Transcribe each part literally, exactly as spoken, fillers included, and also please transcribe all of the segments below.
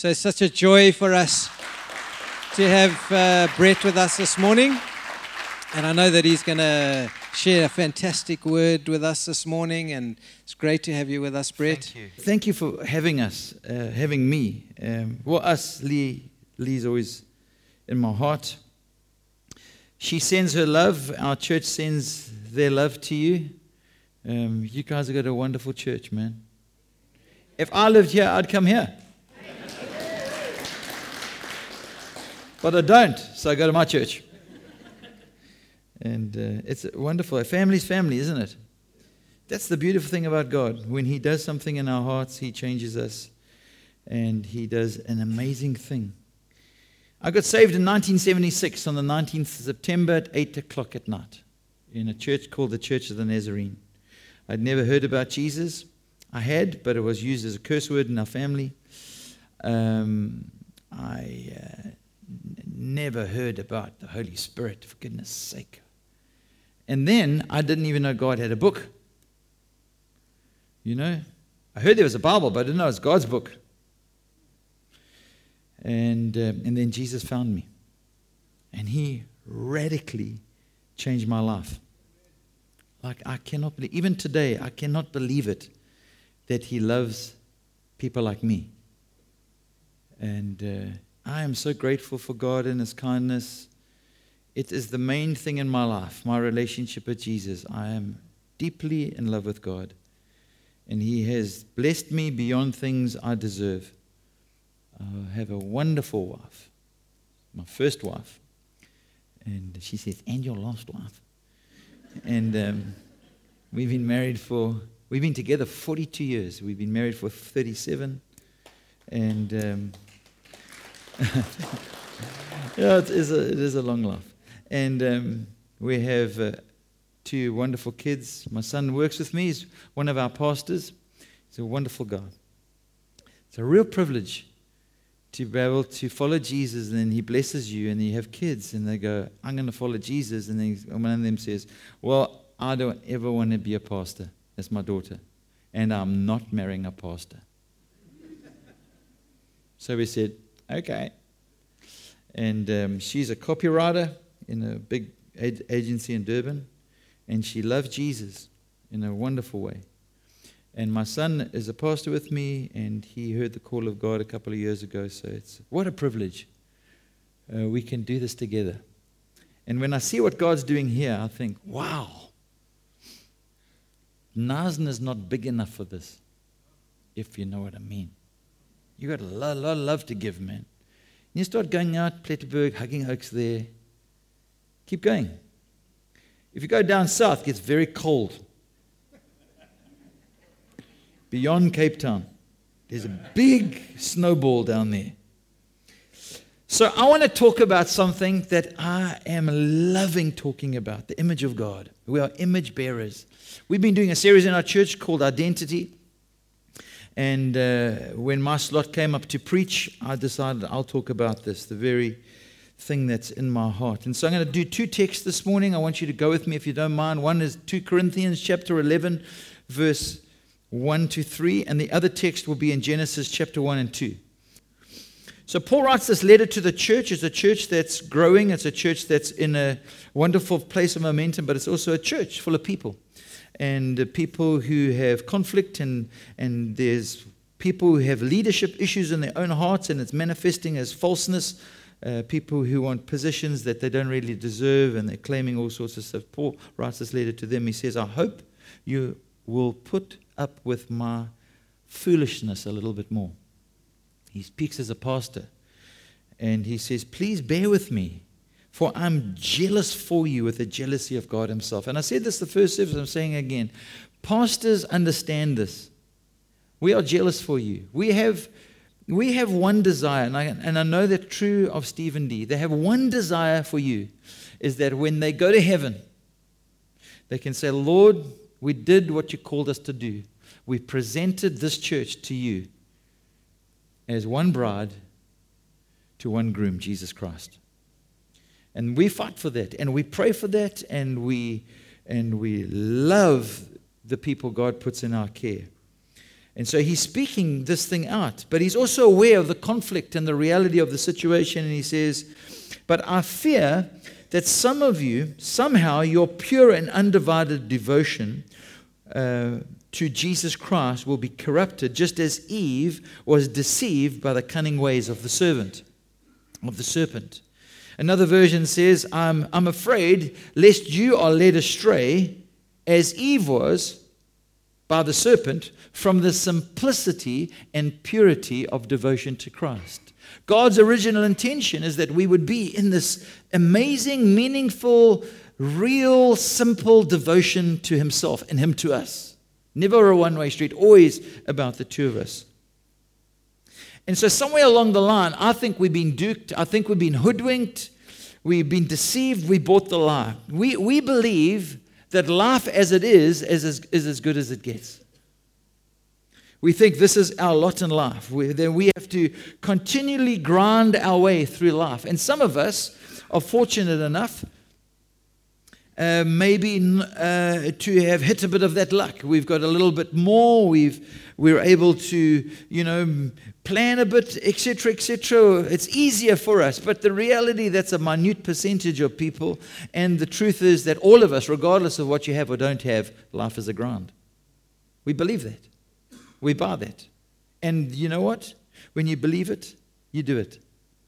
So it's such a joy for us to have uh, Brett with us this morning. And I know that he's going to share a fantastic word with us this morning. And it's great to have you with us, Brett. Thank you. Thank you for having us, uh, having me. Um, well, us, Lee, Lee's always in my heart. She sends her love. Our church sends their love to you. Um, you guys have got a wonderful church, man. If I lived here, I'd come here. But I don't, so I go to my church. And uh, it's wonderful. Family's family, isn't it? That's the beautiful thing about God. When He does something in our hearts, He changes us. And He does an amazing thing. I got saved in nineteen seventy-six on the nineteenth of September at eight o'clock at night in a church called the Church of the Nazarene. I'd never heard about Jesus. I had, but it was used as a curse word in our family. Um, I uh, n- never heard about the Holy Spirit, for goodness sake. And then I didn't even know God had a book. You know, I heard there was a Bible, but I didn't know it was God's book. And um, and then Jesus found me. And He radically changed my life. Like, I cannot believe, even today, I cannot believe it, that He loves people like me. And uh, I am so grateful for God and His kindness. It is the main thing in my life, my relationship with Jesus. I am deeply in love with God. And He has blessed me beyond things I deserve. I have a wonderful wife, my first wife. And she says, and your last wife. And um, we've been married for, we've been together forty-two years. We've been married for thirty-seven. And um, yeah, it is, a, it is a long life. And um, we have uh, two wonderful kids. My son works with me. He's one of our pastors. He's a wonderful guy. It's a real privilege to be able to follow Jesus, and then He blesses you, and you have kids, and they go, I'm going to follow Jesus. And then one of them says, well, I don't ever want to be a pastor. That's my daughter. And I'm not marrying a pastor. So we said, okay. And um, she's a copywriter in a big ad- agency in Durban, and she loves Jesus in a wonderful way. And my son is a pastor with me, and he heard the call of God a couple of years ago. So it's what a privilege. Uh, we can do this together. And when I see what God's doing here, I think, wow, Nazen is not big enough for this, if you know what I mean. You got a lot, lot of love to give, man. And you start going out, Plettenberg, hugging oaks there. Keep going. If you go down south, it gets very cold. Beyond Cape Town, there's a big snowball down there. So I want to talk about something that I am loving talking about, the image of God. We are image bearers. We've been doing a series in our church called Identity. And uh, when my slot came up to preach, I decided I'll talk about this, the very thing that's in my heart. And so I'm going to do two texts this morning. I want you to go with me if you don't mind. One is Second Corinthians chapter eleven, verse one to three, and the other text will be in Genesis chapter one and two. So Paul writes this letter to the church. It's a church that's growing. It's a church that's in a wonderful place of momentum, but it's also a church full of people. And uh, people who have conflict, and, and there's people who have leadership issues in their own hearts, and it's manifesting as falseness. Uh, people who want positions that they don't really deserve, and they're claiming all sorts of stuff. Paul writes this letter to them. He says, I hope you will put up with my foolishness a little bit more. He speaks as a pastor, and he says, please bear with me, for I'm jealous for you with the jealousy of God Himself. And I said this the first service, I'm saying it again. Pastors understand this. We are jealous for you. We have we have one desire, and I, and I know that true of Stephen D. They have one desire for you, is that when they go to heaven, they can say, Lord, we did what you called us to do. We presented this church to you as one bride to one groom, Jesus Christ. And we fight for that, and we pray for that, and we and we love the people God puts in our care. And so he's speaking this thing out, but he's also aware of the conflict and the reality of the situation. And he says, but I fear that some of you, somehow your pure and undivided devotion uh, to Jesus Christ will be corrupted, just as Eve was deceived by the cunning ways of the servant, of the serpent. Another version says, I'm, I'm afraid lest you are led astray, as Eve was, by the serpent, from the simplicity and purity of devotion to Christ. God's original intention is that we would be in this amazing, meaningful, real, simple devotion to himself and him to us. Never a one-way street, always about the two of us. And so somewhere along the line, I think we've been duped. I think we've been hoodwinked. We've been deceived. We bought the lie. We, we believe that life as it is is as, is as good as it gets. We think this is our lot in life. We, then we have to continually grind our way through life. And some of us are fortunate enough uh, maybe uh, to have hit a bit of that luck. We've got a little bit more. We've we're able to, you know, plan a bit, et cetera, et cetera. It's easier for us. But the reality, that's a minute percentage of people. And the truth is that all of us, regardless of what you have or don't have, life is a grind. We believe that. We buy that. And you know what? When you believe it, you do it.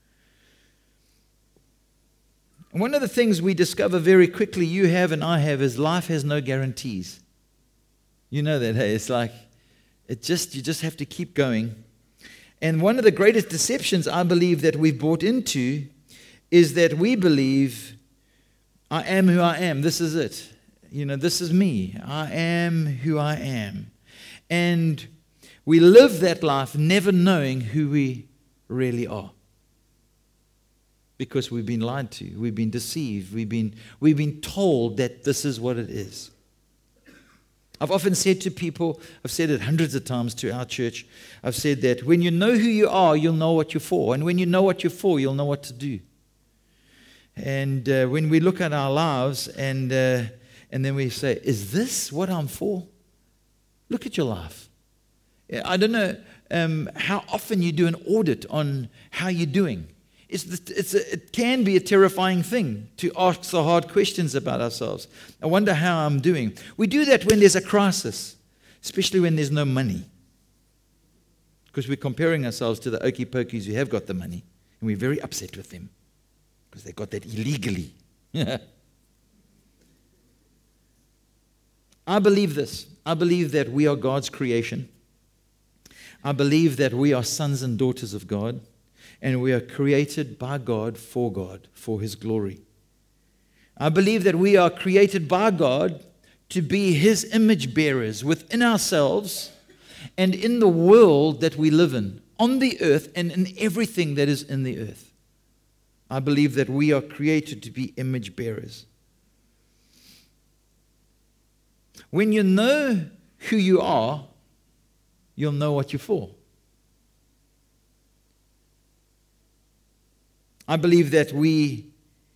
And one of the things we discover very quickly, you have and I have, is life has no guarantees. You know that, hey? It's like, it just you just have to keep going. And one of the greatest deceptions I believe that we've bought into is that we believe, I am who I am. This is it. You know, this is me. I am who I am. And we live that life never knowing who we really are. Because we've been lied to, we've been deceived, we've been, we've been told that this is what it is. I've often said to people, I've said it hundreds of times to our church, I've said that when you know who you are, you'll know what you're for. And when you know what you're for, you'll know what to do. And uh, when we look at our lives and, uh, and then we say, is this what I'm for? Look at your life. I don't know um, how often you do an audit on how you're doing. It's the, it's a, it can be a terrifying thing to ask the hard questions about ourselves. I wonder how I'm doing. We do that when there's a crisis, especially when there's no money. Because we're comparing ourselves to the okey pokies who have got the money. And we're very upset with them because they got that illegally. I believe this. I believe that we are God's creation. I believe that we are sons and daughters of God. And we are created by God, for God, for His glory. I believe that we are created by God to be His image bearers within ourselves and in the world that we live in, on the earth and in everything that is in the earth. I believe that we are created to be image bearers. When you know who you are, you'll know what you're for. I believe that we,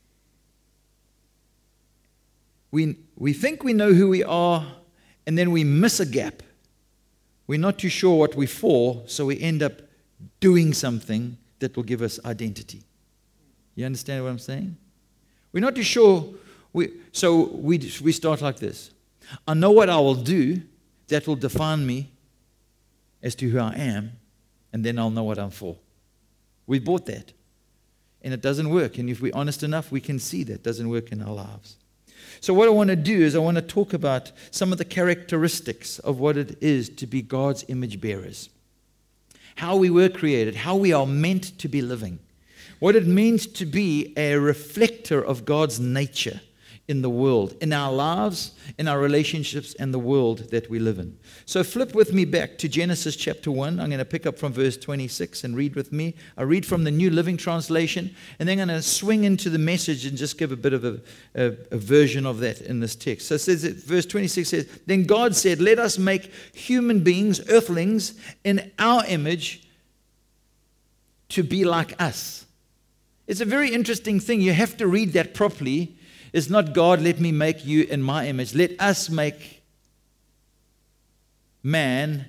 we, we think we know who we are, and then we miss a gap. We're not too sure what we're for, so we end up doing something that will give us identity. You understand what I'm saying? We're not too sure. We, so we, we start like this. I know what I will do that will define me as to who I am, and then I'll know what I'm for. We bought that. And it doesn't work. And if we're honest enough, we can see that doesn't work in our lives. So what I want to do is I want to talk about some of the characteristics of what it is to be God's image bearers. How we were created, how we are meant to be living. What it means to be a reflector of God's nature in the world, in our lives, in our relationships, and the world that we live in. So flip with me back to Genesis chapter one. I'm going to pick up from verse twenty-six and read with me. I read from the New Living Translation, and then I'm going to swing into the Message and just give a bit of a, a, a version of that in this text. So it says, verse twenty-six says, then God said, let us make human beings, earthlings, in our image to be like us. It's a very interesting thing. You have to read that properly. It's not God, let me make you in my image. Let us make man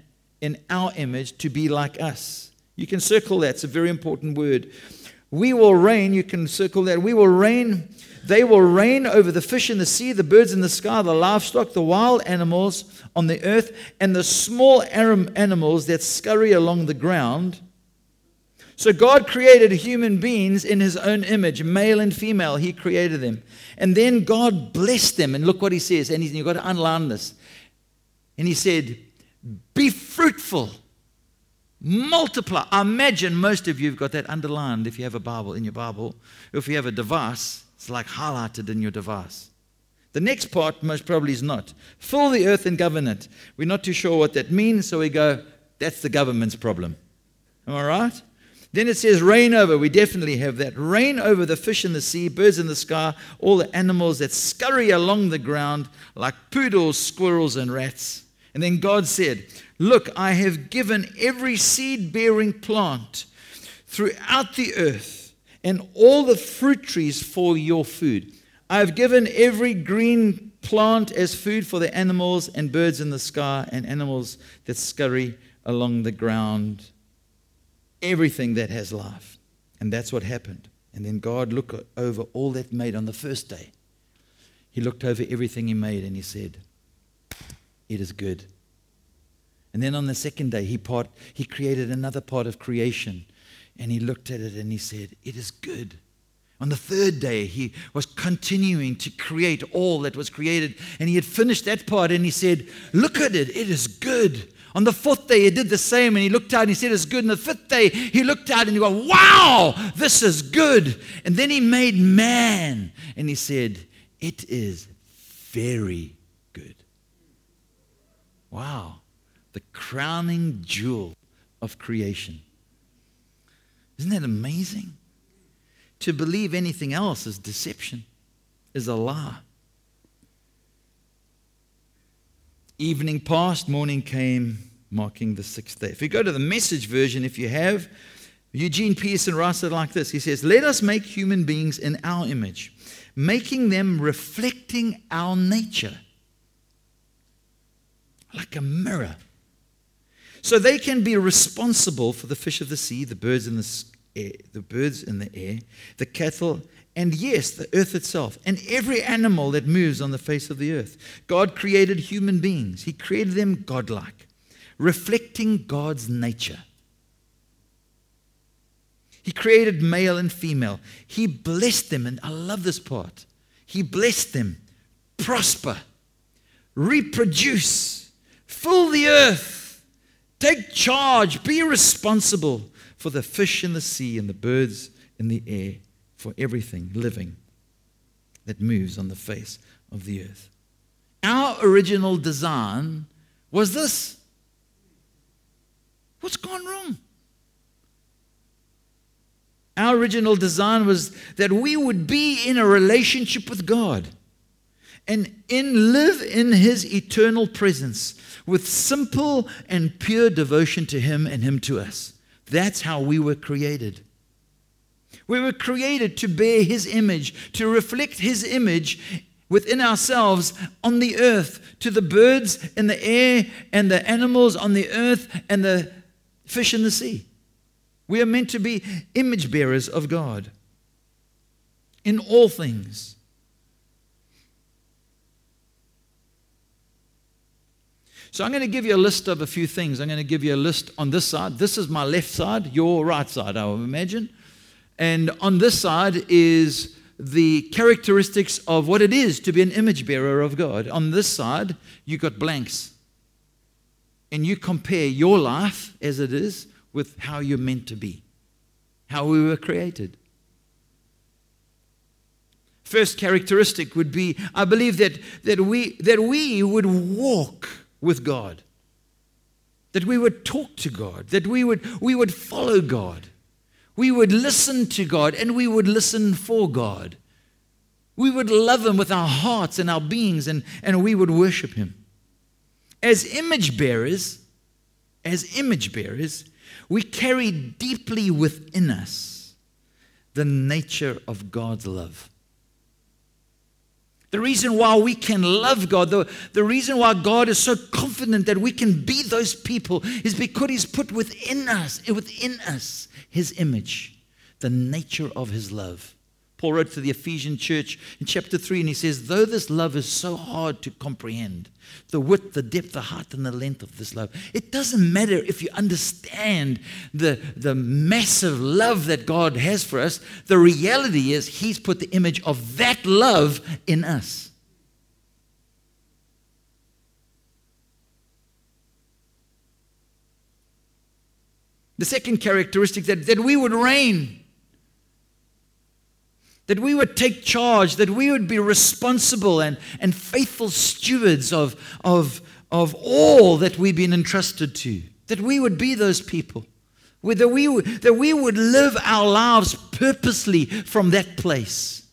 in our image to be like us. You can circle that. It's a very important word. We will reign. You can circle that. We will reign. They will reign over the fish in the sea, the birds in the sky, the livestock, the wild animals on the earth, and the small animals that scurry along the ground. So God created human beings in his own image, male and female. He created them. And then God blessed them. And look what he says. And you've got to underline this. And he said, be fruitful, multiply. I imagine most of you have got that underlined if you have a Bible in your Bible. If you have a device, it's like highlighted in your device. The next part most probably is not. Fill the earth and govern it. We're not too sure what that means, so we go, that's the government's problem. Am I right? Then it says reign over. We definitely have that. Reign over the fish in the sea, birds in the sky, all the animals that scurry along the ground like poodles, squirrels, and rats. And then God said, look, I have given every seed-bearing plant throughout the earth and all the fruit trees for your food. I have given every green plant as food for the animals and birds in the sky and animals that scurry along the ground. Everything that has life. And that's what happened. And then God looked over all that made on the first day. He looked over everything he made and he said, it is good. And then on the second day, he part, he created another part of creation. And he looked at it and he said, it is good. On the third day, he was continuing to create all that was created. And he had finished that part and he said, look at it, it is good. On the fourth day, he did the same, and he looked out and he said, it's good. And the fifth day, he looked out and he went, wow, this is good. And then he made man, and he said, it is very good. Wow, the crowning jewel of creation. Isn't that amazing? To believe anything else is deception, is a lie. Evening passed, morning came, marking the sixth day. If you go to the Message version, if you have, Eugene Peterson writes it like this. He says, let us make human beings in our image, making them reflecting our nature, like a mirror. So they can be responsible for the fish of the sea, the birds in the air, the birds in the air, the cattle, and yes, the earth itself, and every animal that moves on the face of the earth. God created human beings. He created them godlike, reflecting God's nature. He created male and female. He blessed them, and I love this part. He blessed them. Prosper, reproduce, fill the earth, take charge, be responsible for the fish in the sea and the birds in the air, for everything living that moves on the face of the earth. Our original design was this. What's gone wrong? Our original design was that we would be in a relationship with God and in live in his eternal presence with simple and pure devotion to him and him to us. That's how we were created. We were created to bear his image, to reflect his image within ourselves on the earth, to the birds in the air and the animals on the earth and the fish in the sea. We are meant to be image bearers of God in all things. So I'm going to give you a list of a few things. I'm going to give you a list on this side. This is my left side, your right side, I would imagine. And on this side is the characteristics of what it is to be an image bearer of God. On this side, you got blanks. And you compare your life as it is with how you're meant to be, how we were created. First characteristic would be, I believe that, that, we, that we would walk with God, that we would talk to God, that we would, we would follow God. We would listen to God and we would listen for God. We would love him with our hearts and our beings, and, and we would worship him. As image bearers, as image bearers, we carry deeply within us the nature of God's love. The reason why we can love God, the, the reason why God is so confident that we can be those people is because He's put within us, within us, His image, the nature of His love. Paul wrote to the Ephesian church in chapter three, and he says, though this love is so hard to comprehend, the width, the depth, the height, and the length of this love, it doesn't matter if you understand the, the massive love that God has for us. The reality is He's put the image of that love in us. The second characteristic, that, that we would reign, that we would take charge, that we would be responsible and, and faithful stewards of, of, of all that we've been entrusted to. That we would be those people. That we, that we would live our lives purposely from that place.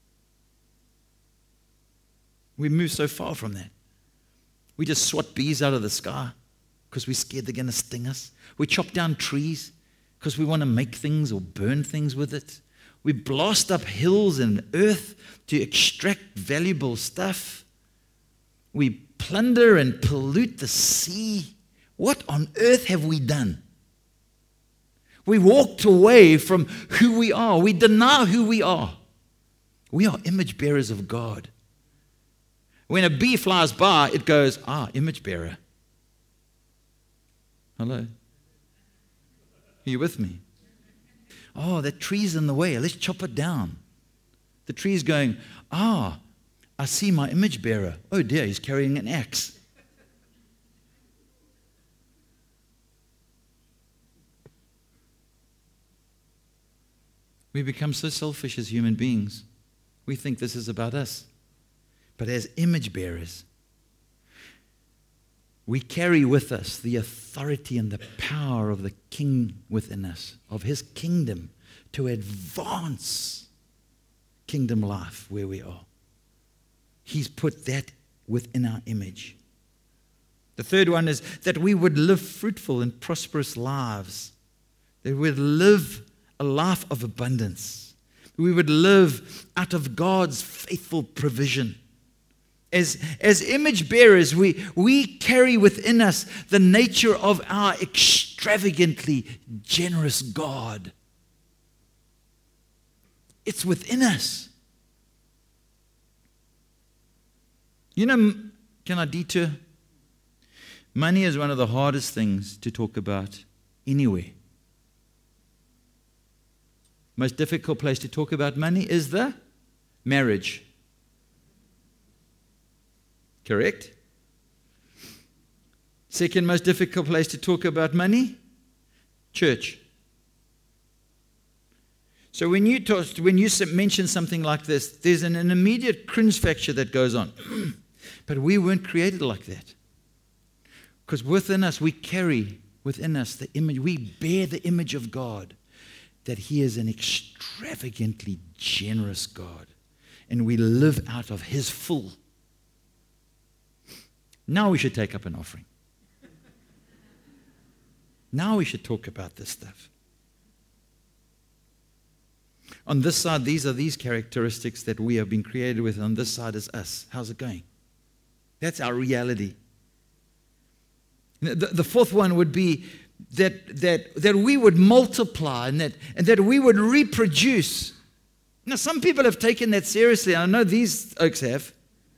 We move so far from that. We just swat bees out of the sky because we're scared they're going to sting us. We chop down trees because we want to make things or burn things with it. We blast up hills and earth to extract valuable stuff. We plunder and pollute the sea. What on earth have we done? We walked away from who we are. We deny who we are. We are image bearers of God. When a bee flies by, it goes, ah, image bearer. Hello? Are you with me? Oh, that tree's in the way. Let's chop it down. The tree's going, ah, I see my image bearer. Oh dear, he's carrying an axe. We become so selfish as human beings. We think this is about us. But as image bearers, we carry with us the authority and the power of the King within us, of His kingdom, to advance kingdom life where we are. He's put that within our image. The third one is that we would live fruitful and prosperous lives. That we would live a life of abundance. We would live out of God's faithful provision. As, as image bearers, we, we carry within us the nature of our extravagantly generous God. It's within us. You know, can I detour? Money is one of the hardest things to talk about anywhere. Most difficult place to talk about money is the marriage. Correct? Second most difficult place to talk about money? Church. So when you talk, when you mention something like this, there's an, an immediate cringe factor that goes on. But we weren't created like that. Because within us, we carry within us the image, we bear the image of God, that He is an extravagantly generous God. And we live out of His full. Now we should take up an offering. Now we should talk about this stuff. On this side, these are these characteristics that we have been created with. On this side is us. How's it going? That's our reality. The, the fourth one would be that, that, that we would multiply and that, and that we would reproduce. Now, some people have taken that seriously. I know these oaks have.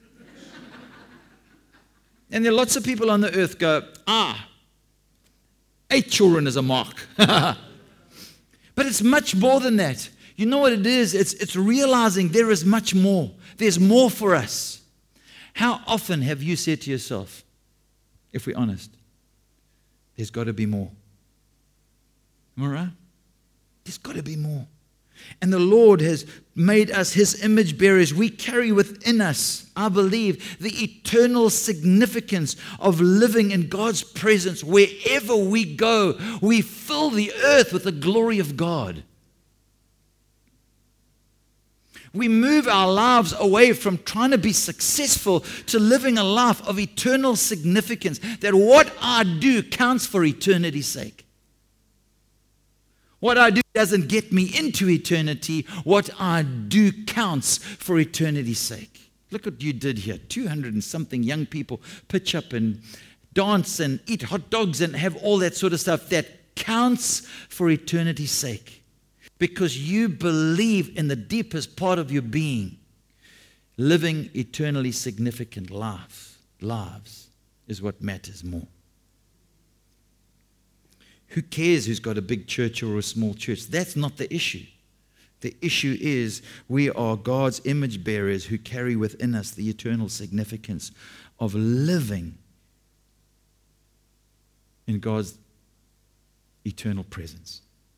And there are lots of people on the earth go, ah, eight children is a mark. But it's much more than that. You know what it is? It's, it's realizing there is much more. There's more for us. How often have you said to yourself, if we're honest, there's got to be more? Am I right? There's got to be more. And the Lord has made us His image bearers. We carry within us, I believe, the eternal significance of living in God's presence. Wherever we go, we fill the earth with the glory of God. We move our lives away from trying to be successful to living a life of eternal significance, that what I do counts for eternity's sake. What I do doesn't get me into eternity. What I do counts for eternity's sake. Look what you did here. two hundred and something young people pitch up and dance and eat hot dogs and have all that sort of stuff that counts for eternity's sake. Because you believe in the deepest part of your being, living eternally significant life, lives is what matters more. Who cares who's got a big church or a small church? That's not the issue. The issue is we are God's image bearers who carry within us the eternal significance of living in God's eternal presence.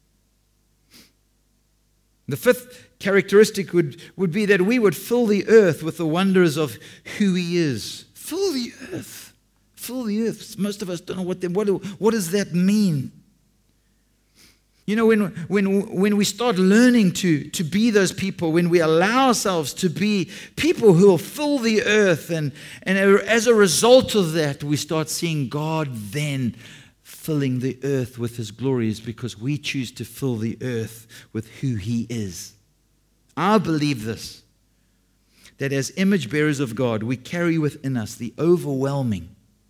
The fifth characteristic would, would be that we would fill the earth with the wonders of who He is. Fill the earth. Fill the earth. Most of us don't know what, the, what, what does that mean. You know, when, when, when we start learning to, to be those people, when we allow ourselves to be people who will fill the earth, and, and as a result of that, we start seeing God then filling the earth with His glories because we choose to fill the earth with who He is. I believe this, that as image bearers of God, we carry within us the overwhelming,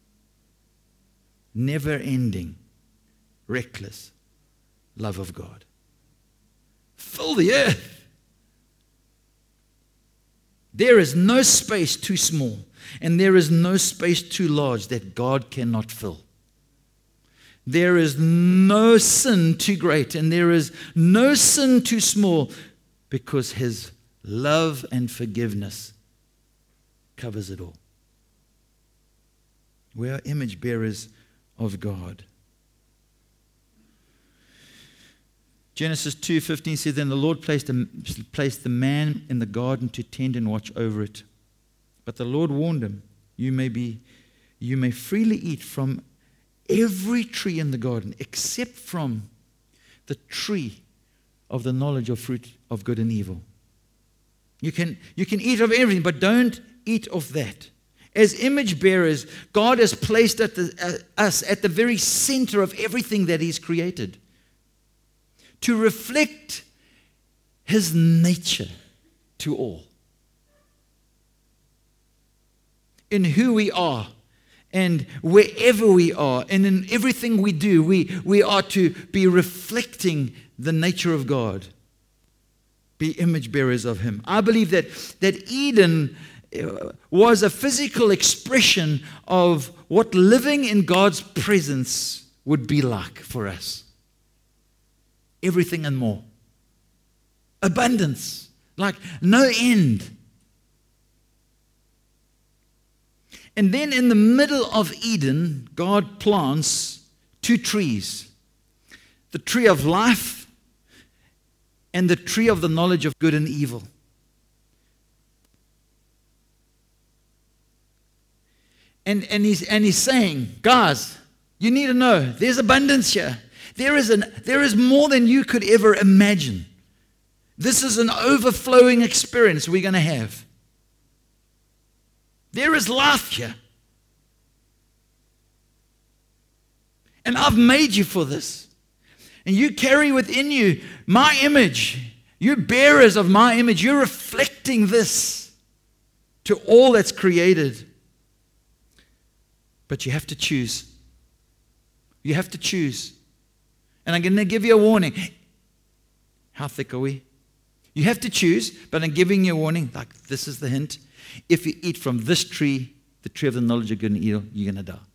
never-ending, reckless love of God. Fill the earth. There is no space too small, and there is no space too large that God cannot fill. There is no sin too great, and there is no sin too small, because His love and forgiveness covers it all. We are image bearers of God. Genesis two fifteen says, "Then the Lord placed, a, placed the man in the garden to tend and watch over it. But the Lord warned him, you may be, you may freely eat from every tree in the garden, except from the tree of the knowledge of fruit of good and evil." You can, you can eat of everything, but don't eat of that. As image bearers, God has placed at the, uh, us at the very center of everything that He's created, to reflect His nature to all. In who we are and wherever we are and in everything we do, we, we are to be reflecting the nature of God, be image bearers of Him. I believe that, that Eden was a physical expression of what living in God's presence would be like for us. Everything and more. Abundance, like no end. And then in the middle of Eden, God plants two trees. The tree of life and the tree of the knowledge of good and evil. And, and, he's, and he's saying, guys, you need to know, there's abundance here. There is, an, there is more than you could ever imagine. This is an overflowing experience we're going to have. There is life here. And I've made you for this. And you carry within you my image. You're bearers of my image. You're reflecting this to all that's created. But you have to choose. You have to choose. And I'm going to give you a warning. How thick are we? You have to choose, but I'm giving you a warning. Like, this is the hint. If you eat from this tree, the tree of the knowledge of good and evil, you're going to die.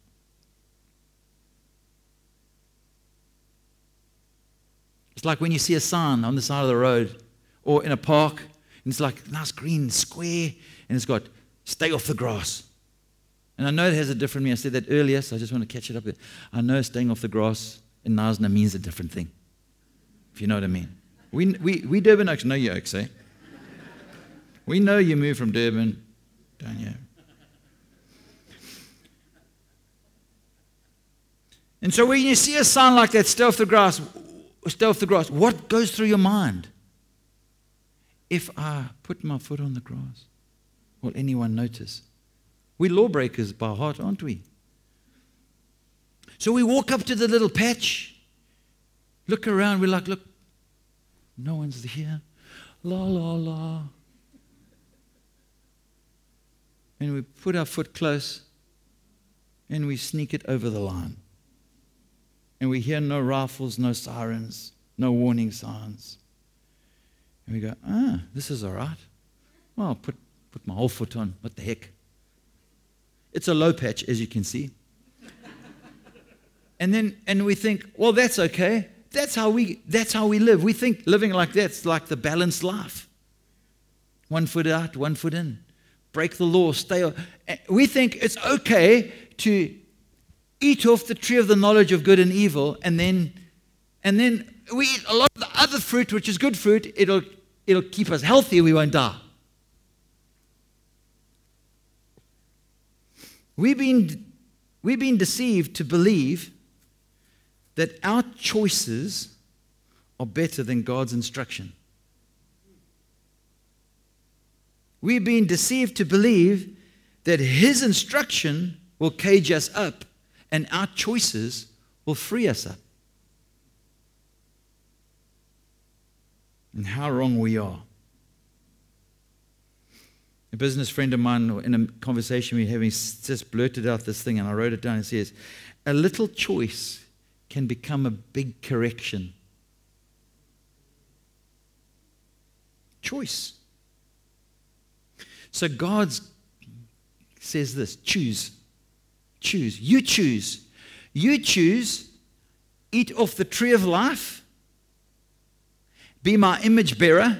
It's like when you see a sign on the side of the road or in a park, and it's like nice green square, and it's got, stay off the grass. And I know it has a different meaning. I said that earlier, so I just want to catch it up. I know staying off the grass in Knysna means a different thing, if you know what I mean. We we we Durban Oaks know you Oaks, eh? We know you moved from Durban, don't you? And so when you see a sign like that, stay off the grass, stay off the grass, what goes through your mind? If I put my foot on the grass, will anyone notice? We're lawbreakers by heart, aren't we? So we walk up to the little patch, look around, we're like, look, no one's here. La, la, la. and we put our foot close and we sneak it over the line. And we hear no rifles, no sirens, no warning signs. And we go, ah, this is all right. Well, I'll put, put my whole foot on. What the heck? It's a low patch, as you can see. And then and we think, well, that's okay. That's how we that's how we live. We think living like that's like the balanced life. One foot out, one foot in. Break the law, stay. We think it's okay to eat off the tree of the knowledge of good and evil, and then and then we eat a lot of the other fruit, which is good fruit. It'll it'll keep us healthy. We won't die. We've been we've been deceived to believe that our choices are better than God's instruction. We've been deceived to believe that His instruction will cage us up and our choices will free us up. And how wrong we are. A business friend of mine, in a conversation we were having, just blurted out this thing, and I wrote it down. It says, a little choice can become a big correction. Choice. So God says this, choose. Choose. You choose. You choose, eat off the tree of life, be my image bearer,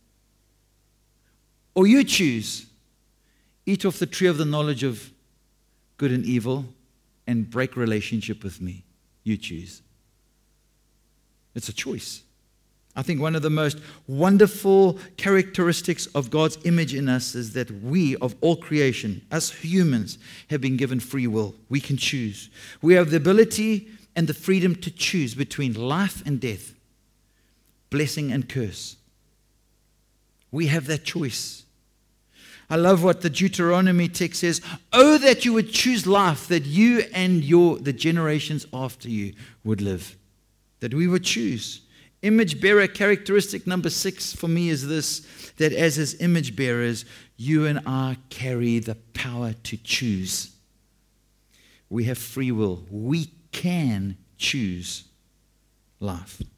or you choose, eat off the tree of the knowledge of good and evil and break relationship with me. You choose. It's a choice. I think one of the most wonderful characteristics of God's image in us is that we, of all creation, us humans, have been given free will. We can choose. We have the ability and the freedom to choose between life and death, blessing and curse. We have that choice. I love what the Deuteronomy text says. Oh, that you would choose life, that you and your the generations after you would live. That we would choose. Image bearer characteristic number six for me is this, that as His image bearers, you and I carry the power to choose. We have free will. We can choose life.